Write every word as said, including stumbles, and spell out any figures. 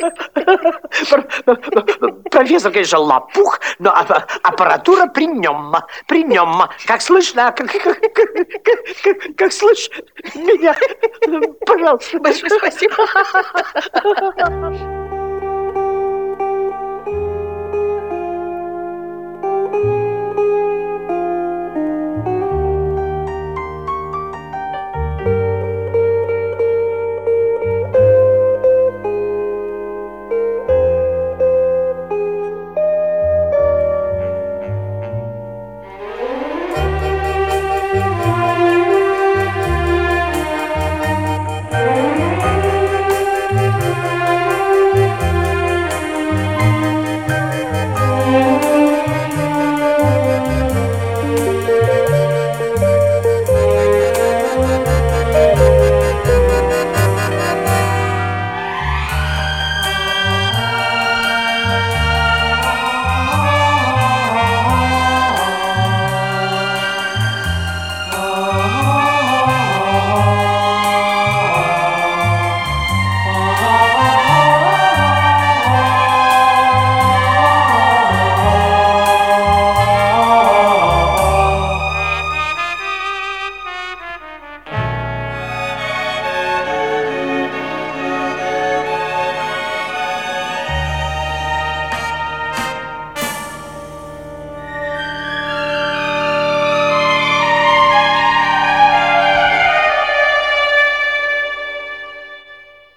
Профессор, конечно, лопух, но аппаратура при нем. При нем. Как слышно, как, как, как, как слышь меня, пожалуйста. Большое спасибо.